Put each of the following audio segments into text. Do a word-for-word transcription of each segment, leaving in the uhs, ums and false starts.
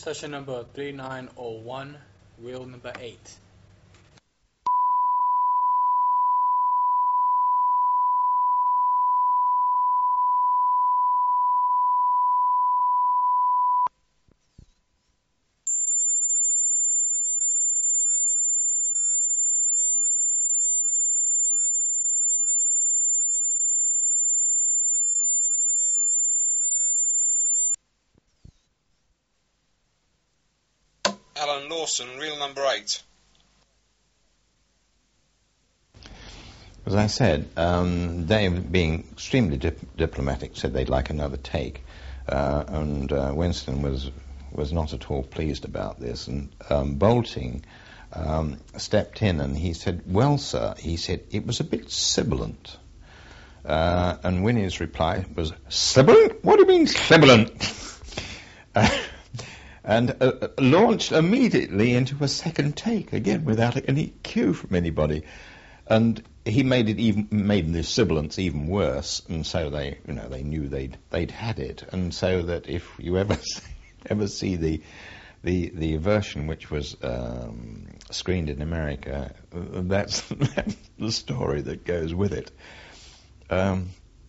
Session number three nine zero one, reel number eight. Alan Lawson, reel number eight. As I said, um, Dave, being extremely dip- diplomatic, said they'd like another take, uh, and uh, Winston was was not at all pleased about this. And um, Bolting um, stepped in and he said, "Well, sir," he said, "it was a bit sibilant." Uh, and Winnie's reply was, "Sibilant? What do you mean sibilant?" uh, and uh, launched immediately into a second take, again without any cue from anybody. And he made it even made the sibilance even worse, and so they, you know, they knew they'd they'd had it, and so that if you ever ever see the the the version which was um, screened in America, that's, that's the story that goes with it. Um,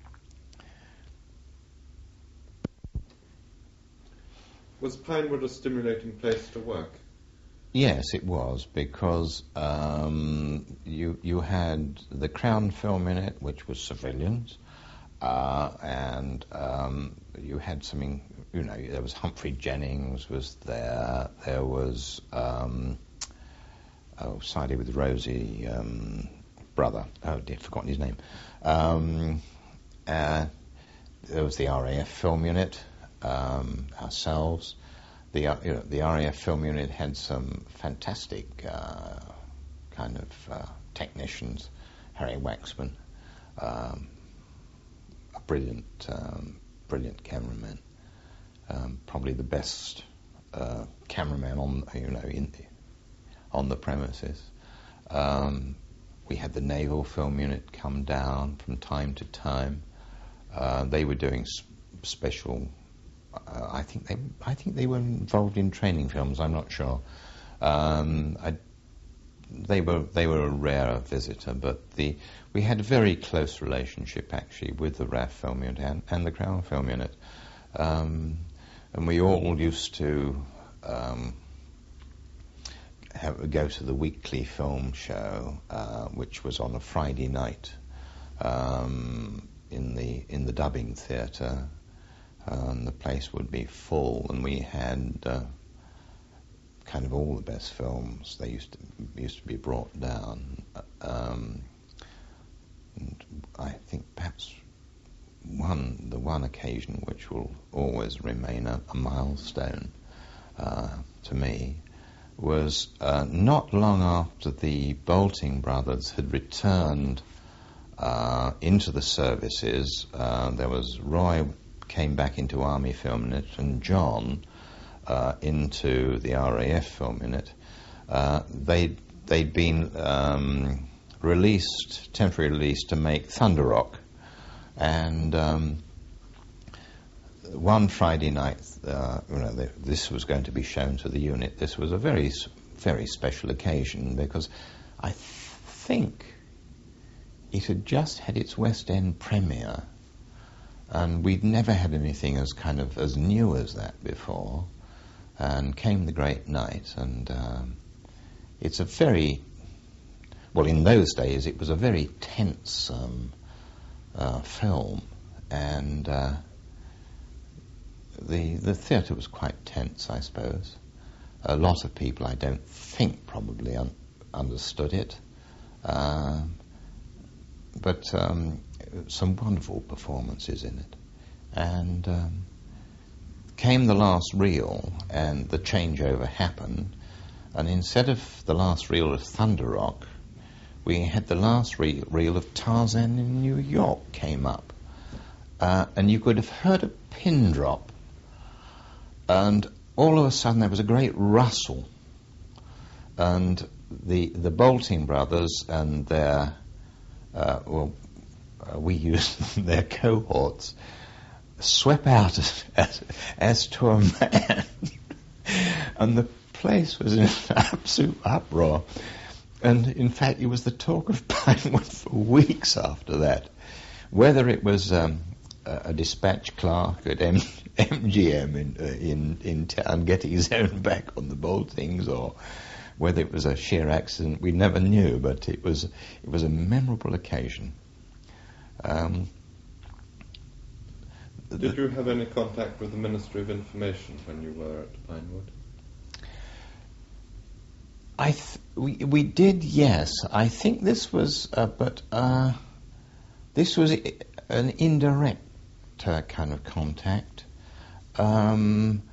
Was Pinewood a stimulating place to work? Yes, it was, because um, you you had the Crown Film Unit, which was civilians, uh, and um, you had something, you know, there was Humphrey Jennings was there, there was, um, oh, sided with Rosie, um, brother, oh dear, I've forgotten his name. Um, uh, there was the R A F Film Unit, um, ourselves. The, uh, you know, the R A F Film Unit had some fantastic uh, kind of uh, technicians. Harry Waxman, um, a brilliant, um, brilliant cameraman, um, probably the best uh, cameraman on, you know, in the, on the premises. Um, we had the Naval Film Unit come down from time to time. Uh, they were doing s- special. Uh, I think they, I think they were involved in training films. I'm not sure. Um, I, they were, they were a rare visitor, but the we had a very close relationship actually with the R A F Film Unit and, and the Crown Film Unit, um, and we all used to um, have, go to the weekly film show, uh, which was on a Friday night um, in the in the dubbing theatre. Um, the place would be full, and we had uh, kind of all the best films. They used to used to be brought down. Um, and I think perhaps one the one occasion which will always remain a, a milestone uh, to me was uh, not long after the Bolting brothers had returned uh, into the services. Uh, there was Roy came back into Army Film Unit, and John uh, into the R A F Film Unit. Uh, they'd, they'd been um, released, temporarily released, to make Thunder Rock. And um, one Friday night, uh, you know, they, this was going to be shown to the unit. This was a very, very special occasion, because I th- think it had just had its West End premiere. And we'd never had anything as kind of as new as that before. And came the great night, and um, it's a very, well, in those days it was a very tense um, uh, film, and uh, the the theatre was quite tense, I suppose. A lot of people, I don't think, probably un- understood it, uh, but. Um, some wonderful performances in it. And um, came the last reel, and the changeover happened, and instead of the last reel of Thunder Rock, we had the last re- reel of Tarzan in New York came up. Uh, and you could have heard a pin drop, and all of a sudden there was a great rustle, and the the Bolting brothers and their, uh, well, Uh, we used their cohorts, swept out as, as, as to a man and the place was in an absolute uproar. And in fact, it was the talk of Pinewood for weeks after that. Whether it was um, a, a dispatch clerk at M- MGM in, uh, in in town getting his own back on the boltings, or whether it was a sheer accident, we never knew. But it was it was a memorable occasion. Um, Did you have any contact with the Ministry of Information when you were at Pinewood? I th- we we did, yes. I think this was, uh, but uh, this was I- an indirect uh, kind of contact. Um,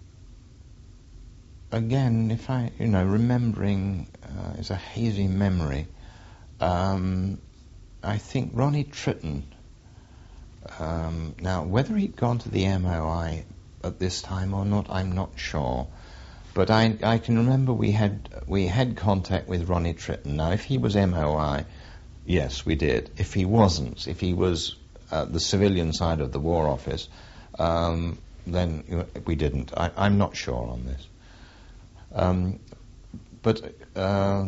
again, if I, you know, remembering uh, is a hazy memory. Um, I think Ronnie Tritton. Um, now, whether he'd gone to the M O I at this time or not, I'm not sure. But I, I can remember we had we had contact with Ronnie Tritton. Now, if he was M O I, yes, we did. If he wasn't, if he was uh, the civilian side of the War Office, um, then you know, we didn't. I, I'm not sure on this. Um, but uh,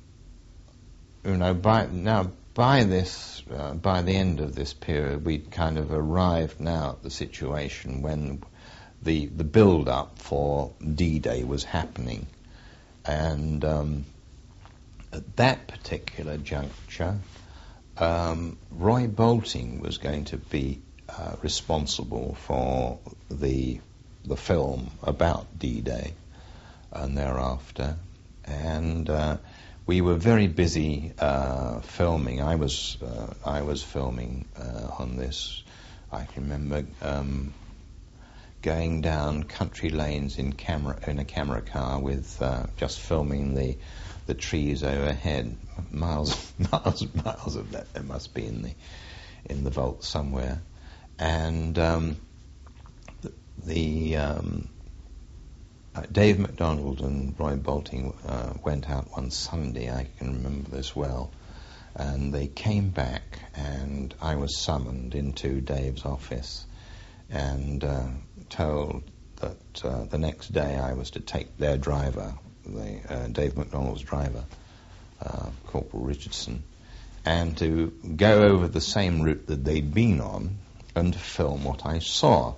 you know, by now by this uh, by the end of this period, we'd kind of arrived now at the situation when the the build-up for D-Day was happening, and um, at that particular juncture, um, Roy Bolting was going to be uh, responsible for the the film about D-Day and thereafter, and uh, we were very busy uh, filming. I was uh, I was filming uh, on this. I can remember. Um, going down country lanes in camera in a camera car with uh, just filming the the trees overhead. Miles, miles, miles of that there must be in the in the vault somewhere. And um, the, the um, uh, Dave MacDonald and Roy Bolting uh, went out one Sunday. I can remember this well. And they came back, and I was summoned into Dave's office, and Uh, told that uh, the next day I was to take their driver, the, uh, Dave MacDonald's driver, uh, Corporal Richardson, and to go over the same route that they'd been on and to film what I saw.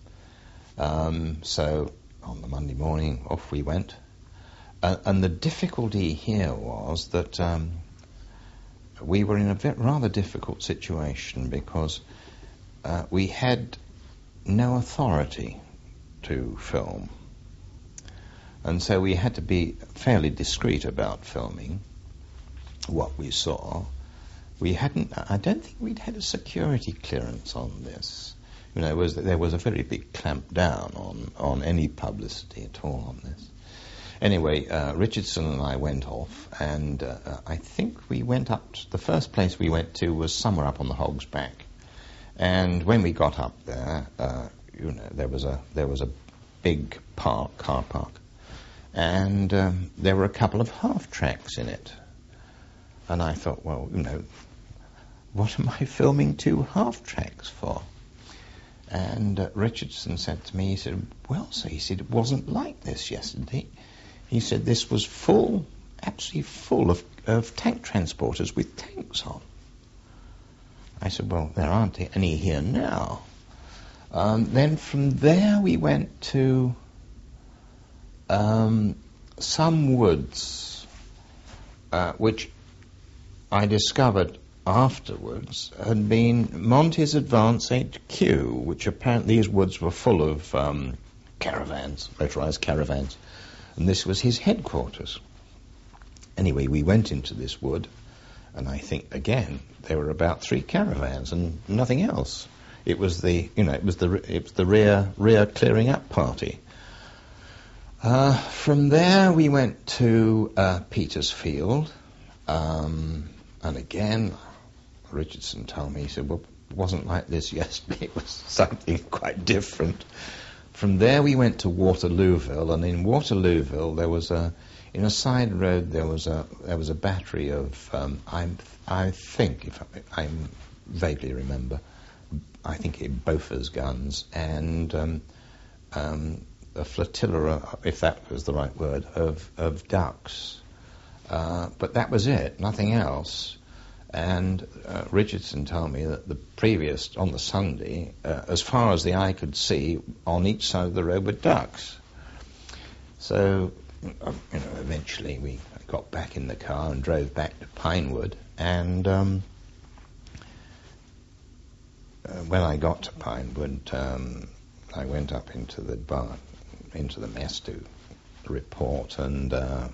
Um, so on the Monday morning, off we went. Uh, and the difficulty here was that um, we were in a bit rather difficult situation because uh, we had no authority to film, and so we had to be fairly discreet about filming what we saw. We hadn't, I don't think we'd had a security clearance on this. You know, it was, there was a very big clamp down on, on any publicity at all on this. Anyway, uh, Richardson and I went off, and uh, I think we went up, to, the first place we went to was somewhere up on the Hog's Back. And when we got up there, uh, you know, there was a there was a big park, car park, and um, there were a couple of half tracks in it. And I thought, well, you know, what am I filming two half tracks for? And uh, Richardson said to me, he said, well, so he said, it wasn't like this yesterday. He said this was full, absolutely full of, of tank transporters with tanks on. I said, well, there aren't any here now. Um, then from there we went to um, some woods, uh, which I discovered afterwards had been Monty's Advance H Q, which apparently these woods were full of um, caravans, motorized caravans, and this was his headquarters. Anyway, we went into this wood, and I think, again, there were about three caravans and nothing else. It was the, you know, it was the it was the rear rear clearing up party. Uh, from there, we went to uh, Petersfield, um, and again, Richardson told me, he said, well, it wasn't like this yesterday. It was something quite different. From there, we went to Waterlooville, and in Waterlooville, there was a in a side road there was a there was a battery of um, I'm I think if I, I vaguely remember. I think it Bofors guns, and um, um, a flotilla, if that was the right word, of, of ducks. Uh, but that was it, nothing else. And uh, Richardson told me that the previous, on the Sunday, uh, as far as the eye could see, on each side of the road were ducks. So, um, you know, eventually we got back in the car and drove back to Pinewood. And um, uh, when I got to Pinewood, um, I went up into the bar, into the mess to report, and uh,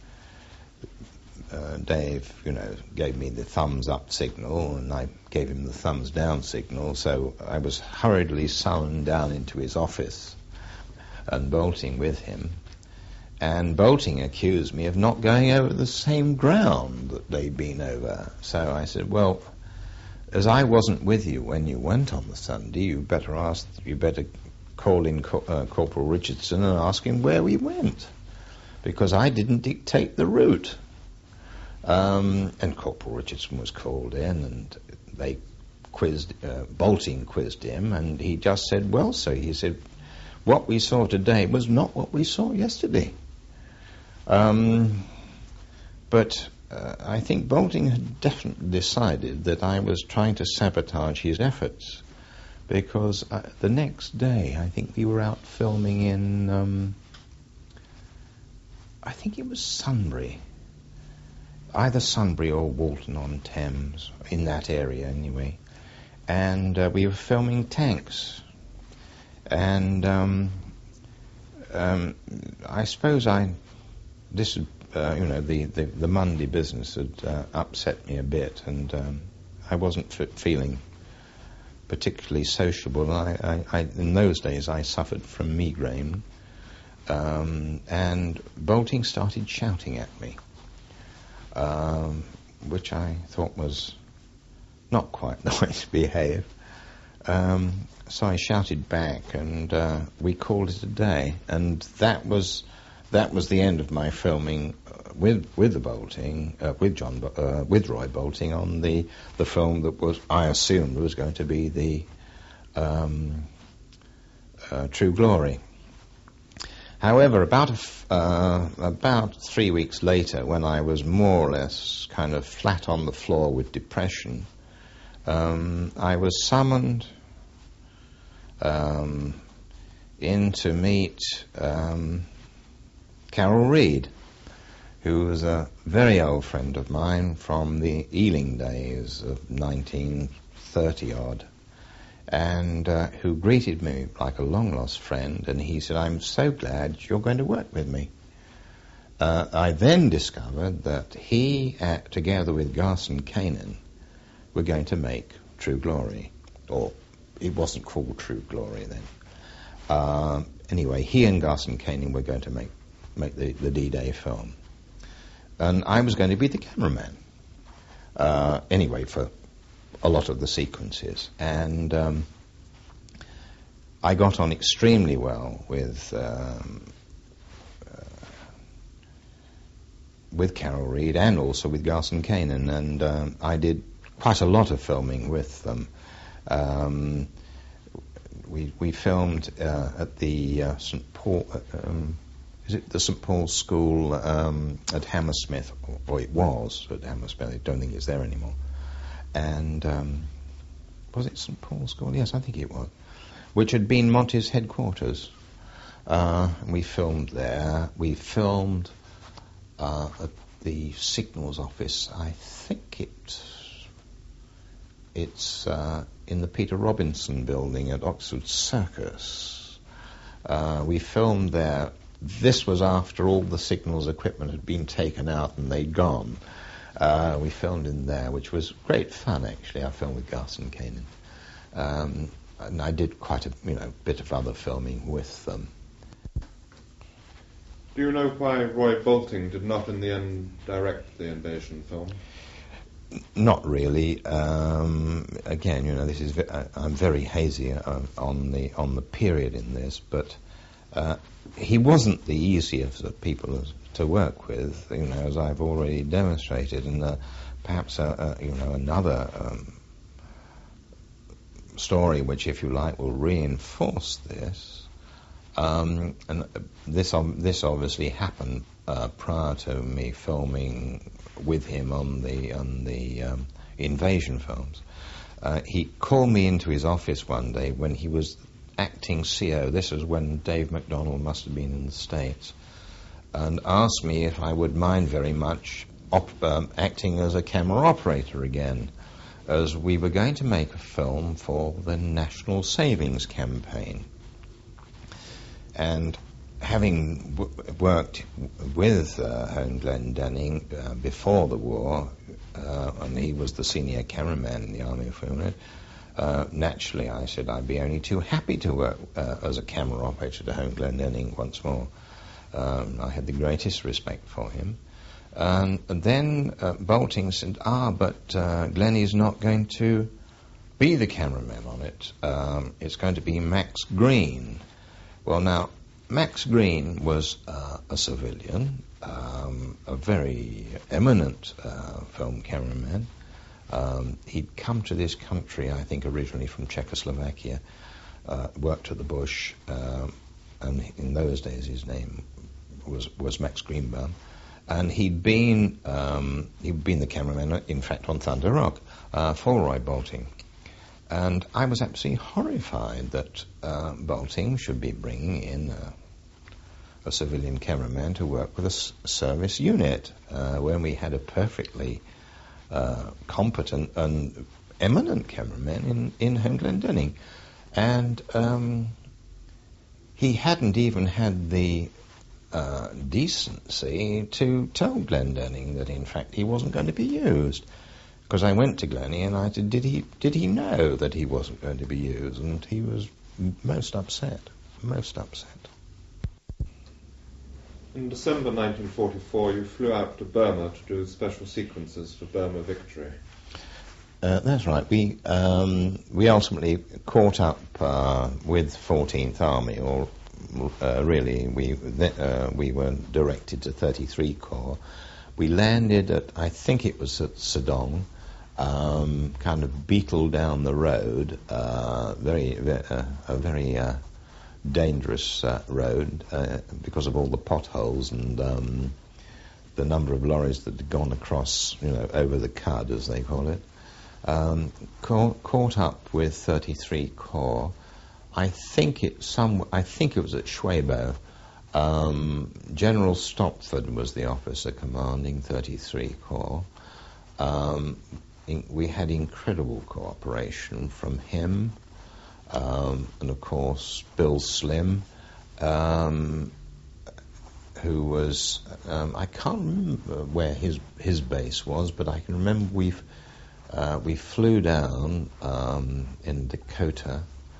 uh, Dave, you know, gave me the thumbs up signal, and I gave him the thumbs down signal. So I was hurriedly summoned down into his office, and Bolting with him. And Bolting accused me of not going over the same ground that they'd been over. So I said, well, as I wasn't with you when you went on the Sunday, you better ask, you better call in Co- uh, Corporal Richardson and ask him where we went, because I didn't dictate the route. Um, and Corporal Richardson was called in, and they quizzed, uh, Bolting quizzed him, and he just said, well, sir, he said, what we saw today was not what we saw yesterday. Um, but uh, I think Bolting had definitely decided that I was trying to sabotage his efforts, because uh, the next day I think we were out filming in, um, I think it was Sunbury, either Sunbury or Walton-on-Thames, in that area anyway, and uh, we were filming tanks. And um, um, I suppose I, this, uh, you know, the, the, the Monday business had uh, upset me a bit, and um, I wasn't f- feeling particularly sociable. I, I, I, in those days, I suffered from migraine, um, and Bolting started shouting at me, um, which I thought was not quite the way to behave. Um, so I shouted back, and uh, we called it a day. And that was that was the end of my filming uh, with with the Bolting, uh, with John, uh, with Roy Bolting on the the film that was, I assumed, was going to be the um, uh, True Glory. However, about a f- uh, about three weeks later, when I was more or less kind of flat on the floor with depression, um, I was summoned Um, in to meet um, Carol Reed, who was a very old friend of mine from the Ealing days of nineteen thirty odd, and uh, who greeted me like a long-lost friend, and he said, I'm so glad you're going to work with me. Uh, I then discovered that he, uh, together with Garson Kanin, were going to make True Glory, or it wasn't called True Glory then. Uh, anyway, he and Garson Kanin were going to make make the, the D-Day film. And I was going to be the cameraman. Uh, anyway, for a lot of the sequences. And um, I got on extremely well with um, uh, with Carol Reed and also with Garson Kanin. And um, I did quite a lot of filming with them. Um, we we filmed uh, at the uh, Saint Paul, uh, um, is it the Saint Paul's School um, at Hammersmith, or, or it was at Hammersmith. I don't think it's there anymore. And um, was it Saint Paul's School? Yes, I think it was. Which had been Monty's headquarters. Uh, and we filmed there. We filmed uh, at the Signals office. I think it it's. Uh, in the Peter Robinson building at Oxford Circus. Uh, we filmed there. This was after all the Signals equipment had been taken out and they'd gone. Uh, we filmed in there, which was great fun, actually. I filmed with Garson Kanin. Um, and I did quite a you know bit of other filming with them. Do you know why Roy Bolting did not in the end direct the Invasion film? Not really. Um, again, you know, this is ve- I'm very hazy uh, on the on the period in this, but uh, he wasn't the easiest of people to work with, you know, as I've already demonstrated, and uh, perhaps uh, uh, you know another um, story, which, if you like, will reinforce this. Um, and this ob- this obviously happened uh, prior to me filming with him on the on the um, invasion films. Uh, he called me into his office one day when he was acting C O. This was when Dave McDonnell must have been in the States, and asked me if I would mind very much op- um, acting as a camera operator again, as we were going to make a film for the National Savings Campaign. And having w- worked w- with uh, Hone Glendenning uh, before the war, uh, and he was the senior cameraman in the Army Film Unit, uh, naturally I said I'd be only too happy to work uh, as a camera operator to Hone Glendenning once more. Um, I had the greatest respect for him. Um, and then uh, Bolting said, ah, but uh, Glennie's not going to be the cameraman on it. Um, it's going to be Max Green. Well, now, Max Green was uh, a civilian, um, a very eminent uh, film cameraman. Um, he'd come to this country, I think, originally from Czechoslovakia, uh, worked at the Bush, um, and in those days his name was, was Max Greenbaum. And he'd been um, he'd been the cameraman, in fact, on Thunder Rock uh, for Roy Bolting. And I was absolutely horrified that uh, Bolting should be bringing in a, a civilian cameraman to work with a s- service unit uh, when we had a perfectly uh, competent and eminent cameraman in, in Hone Glendenning. And um, he hadn't even had the uh, decency to tell Glendenning that, in fact, he wasn't going to be used. Because I went to Glennie and I said, did he did he know that he wasn't going to be used? And he was most upset, most upset. In December nineteen forty-four, you flew out to Burma to do special sequences for Burma Victory. Uh, that's right. We um, we ultimately caught up uh, with fourteenth Army, or uh, really we th- uh, we were directed to thirty-three Corps. We landed at, I think it was at Sedong. Um, kind of beetle down the road, uh, very, uh, a very uh, dangerous uh, road uh, because of all the potholes and um, the number of lorries that had gone across, you know, over the Cud, as they call it. Um, ca- caught up with thirty-three Corps. I think it some. I think it was at Schwebo. Um, General Stopford was the officer commanding thirty-three Corps. Um, in, we had incredible cooperation from him, um, and of course Bill Slim, um, who was, um, I can't remember where his his base was, but I can remember we uh, we flew down um, in Dakota.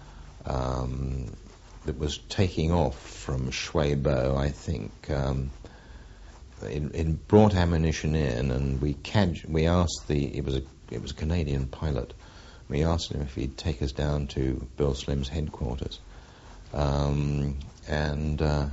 Um, that was taking off from Schwebo, I think. Um, it, it brought ammunition in, and we cad- we asked the it was a it was a Canadian pilot. We asked him if he'd take us down to Bill Slim's headquarters, um, and uh,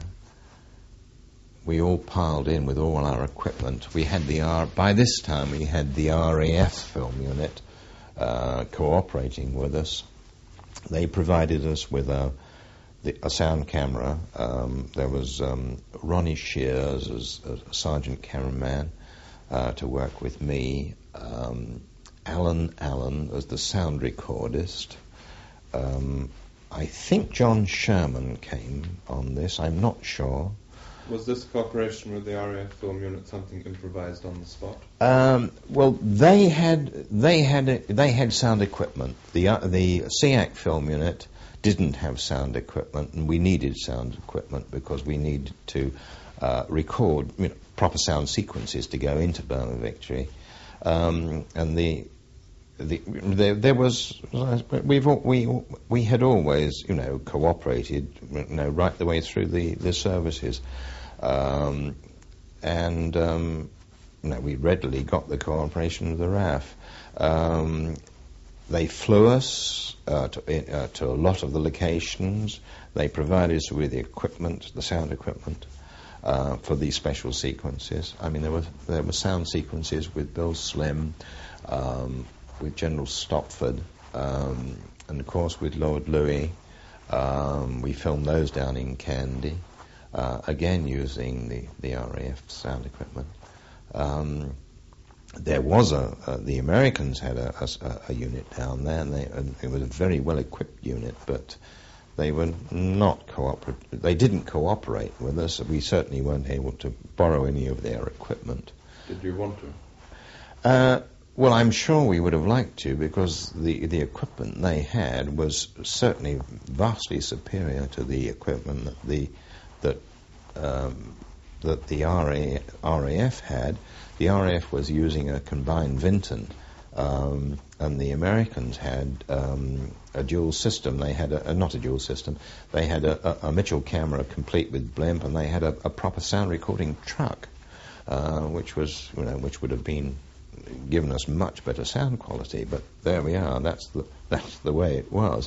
we all piled in with all our equipment. We had the R. By this time, we had the R A F film unit uh, cooperating with us. They provided us with a The, a sound camera. Um, there was um, Ronnie Shears as a sergeant cameraman uh, to work with me. Um, Alan Allen as the sound recordist. Um, I think John Sherman came on this. I'm not sure. Was this cooperation with the R A F film unit something improvised on the spot? Um, well, they had they had they had sound equipment. The uh, the S E A C film unit didn't have sound equipment, and we needed sound equipment because we needed to uh, record, you know, proper sound sequences to go into Burma Victory. Um, and the, the there, there was we've we we had always, you know, cooperated, you know, right the way through the the services, um, and um, you know, we readily got the cooperation of the R A F. Um, They flew us uh, to, uh, to a lot of the locations. They provided us with the equipment, the sound equipment, uh, for these special sequences. I mean, there were there were sound sequences with Bill Slim, um, with General Stopford, um, and of course with Lord Louis, Um, we filmed those down in Kandy, uh, again using the, the R A F sound equipment. Um, there was a, uh, the Americans had a, a, a unit down there, and, they, and it was a very well-equipped unit, but they were not cooperative. They didn't cooperate with us. We certainly weren't able to borrow any of their equipment. Did you want to? Uh, well, I'm sure we would have liked to, because the the equipment they had was certainly vastly superior to the equipment that the that um, that the R A, R A F had. The R A F was using a combined Vinton, um, and the Americans had um, a dual system. They had a, a not a dual system. They had a, a, a Mitchell camera complete with blimp, and they had a, a proper sound recording truck, uh, which was you know which would have been given us much better sound quality. But there we are. That's the that's the way it was.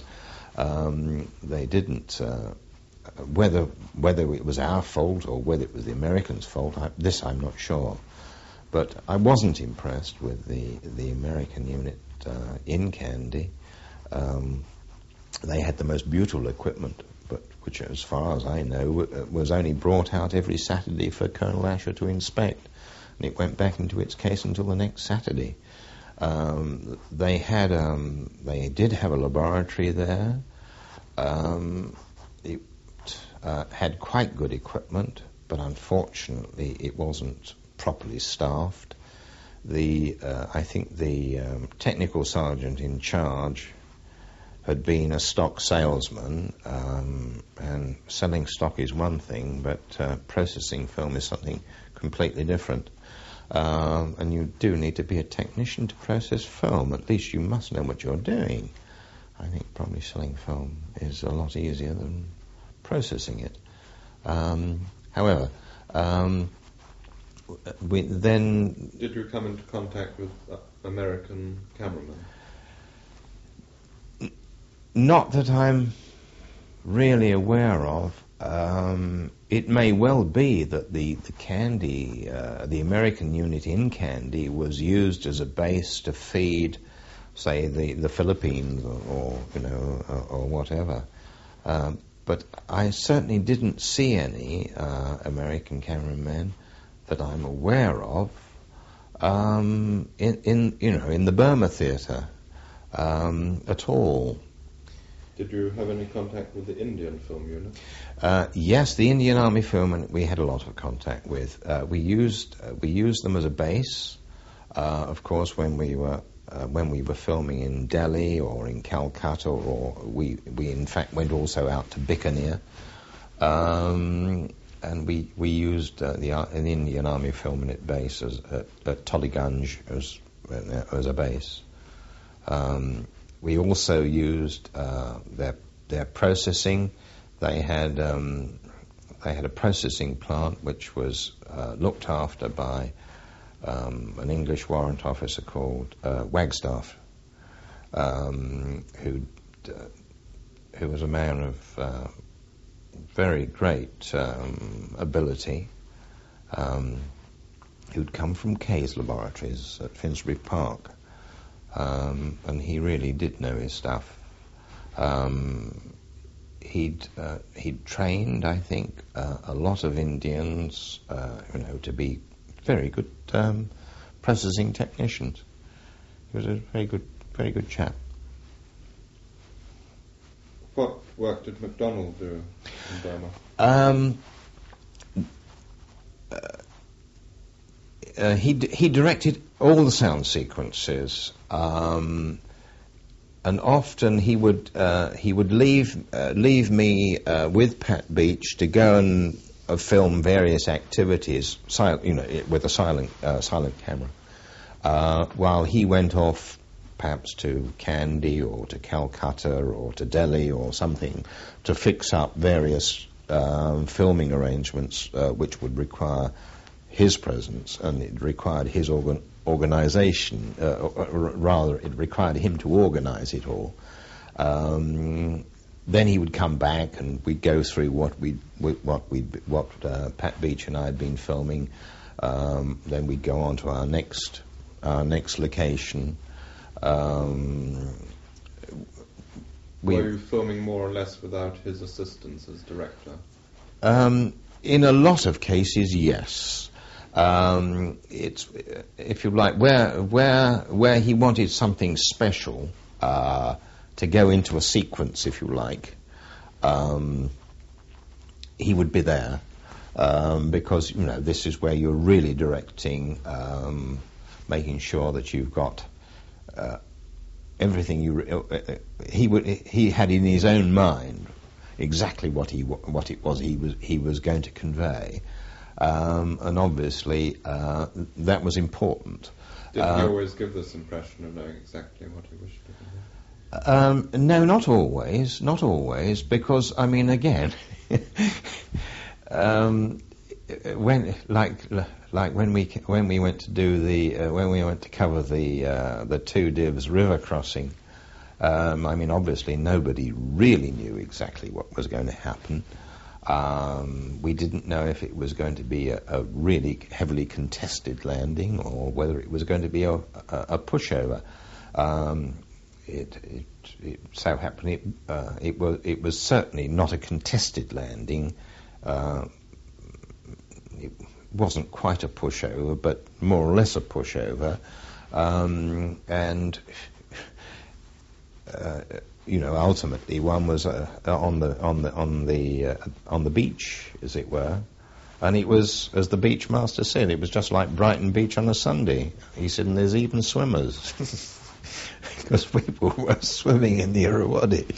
Um, they didn't. Uh, whether whether it was our fault or whether it was the Americans' fault, I, this I'm not sure. But I wasn't impressed with the the American unit uh, in Kandy. Um, they had the most beautiful equipment, but which, as far as I know, w- was only brought out every Saturday for Colonel Asher to inspect, and it went back into its case until the next Saturday. Um, they had, um, they did have a laboratory there. Um, it uh, had quite good equipment, but unfortunately, it wasn't properly staffed. The uh, I think the um, technical sergeant in charge had been a stock salesman, um, and selling stock is one thing, but uh, processing film is something completely different. Um, and you do need to be a technician to process film. At least you must know what you're doing. I think probably selling film is a lot easier than processing it. Um, however, um, we then... Did you come into contact with uh, American cameramen? N- not that I'm really aware of. Um, it may well be that the, the Kandy, uh, the American unit in Kandy was used as a base to feed, say, the, the Philippines or, or you know, or, or whatever. Um, but I certainly didn't see any uh, American cameramen that I'm aware of um, in, in, you know, in the Burma theatre um, at all. Did you have any contact with the Indian film unit? Uh, yes, the Indian Army film unit we had a lot of contact with. Uh, we used uh, we used them as a base, uh, of course, when we were uh, when we were filming in Delhi or in Calcutta, or we we in fact went also out to Bikaner, um, and we we used uh, the, uh, the Indian Army film unit base as at, at Tollygunge as uh, as a base. Um, We also used uh, their their processing. They had um, they had a processing plant which was uh, looked after by um, an English warrant officer called uh, Wagstaff, um, who uh, who was a man of uh, very great um, ability, um, who'd come from Kay's laboratories at Finsbury Park. Um, and he really did know his stuff. Um, he'd uh, he'd trained, I think, uh, a lot of Indians, uh, you know, to be very good um, processing technicians. He was a very good, very good chap. What work did MacDonald do in Burma? Um, uh, uh, he d- he directed all the sound sequences. Um, and often he would uh, he would leave uh, leave me uh, with Pat Beach to go and uh, film various activities, sil- you know, with a silent uh, silent camera, uh, while he went off perhaps to Kandy or to Calcutta or to Delhi or something to fix up various um, filming arrangements uh, which would require his presence, and it required his organ. Organisation, uh, or, or rather, it required him to organise it all. Um, then he would come back, and we'd go through what we what we what uh, Pat Beach and I had been filming. Um, then we'd go on to our next our next location. Um, we Were you filming more or less without his assistance as director? Um, in a lot of cases, yes. Um, it's, if you like, where where where he wanted something special uh, to go into a sequence, if you like, um, he would be there um, because you know this is where you're really directing, um, making sure that you've got uh, everything you. Re- uh, he would he had in his own mind exactly what he what it was he was he was going to convey, um, and obviously uh, that was important. Did uh, he always give this impression of knowing exactly what he wished to convey? Um, no, not always, not always, because I mean, again, um, when like like when we when we went to do the uh, when we went to cover the uh, the two Divs river crossing. Um, I mean, obviously, nobody really knew exactly what was going to happen. Um, we didn't know if it was going to be a, a really heavily contested landing or whether it was going to be a, a, a pushover. Um, it, it, it so happened it, uh, it was it was certainly not a contested landing. Uh, it wasn't quite a pushover, but more or less a pushover, um, and. Uh, you know, ultimately, one was uh, on the on the on the uh, on the beach, as it were, and it was, as the beach master said, it was just like Brighton Beach on a Sunday. He said, and there's even swimmers, because people were swimming in the Irrawaddy.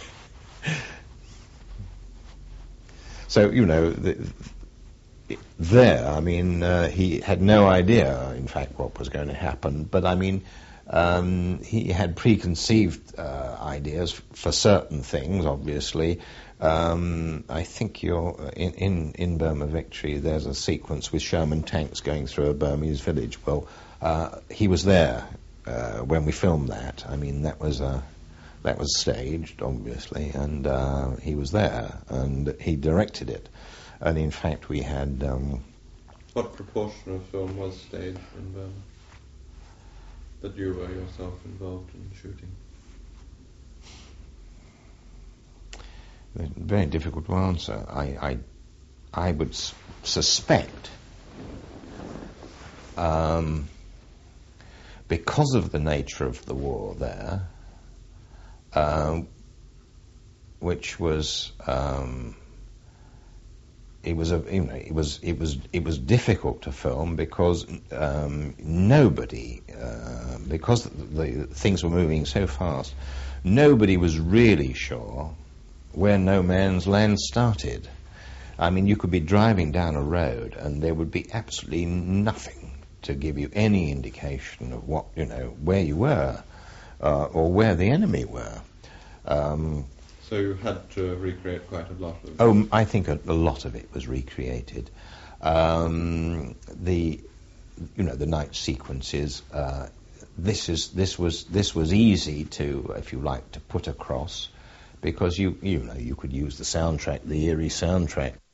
So you know, the, there, I mean, uh, he had no idea, in fact, what was going to happen. But I mean. Um, he had preconceived uh, ideas for certain things, obviously. Um, I think you're in, in, in Burma Victory, there's a sequence with Sherman tanks going through a Burmese village. Well, uh, he was there uh, when we filmed that. I mean, that was uh, that was staged, obviously, and uh, he was there, and he directed it. And in fact, we had... Um, what proportion of film was staged in Burma? That you were yourself involved in shooting? Very difficult to answer. I, I, I would s- suspect, um, because of the nature of the war there, um, which was, um, it was a, you know, it was it was it was difficult to film because um, nobody, uh, because the, the things were moving so fast, nobody was really sure where no man's land started. I mean, you could be driving down a road and there would be absolutely nothing to give you any indication of what, you know, where you were uh, or where the enemy were. Um, So you had to recreate quite a lot of it. Oh, I think a, a lot of it was recreated. Um, the, you know, the night sequences. Uh, this is this was this was easy to, if you like, to put across, because you you know you could use the soundtrack, the eerie soundtrack.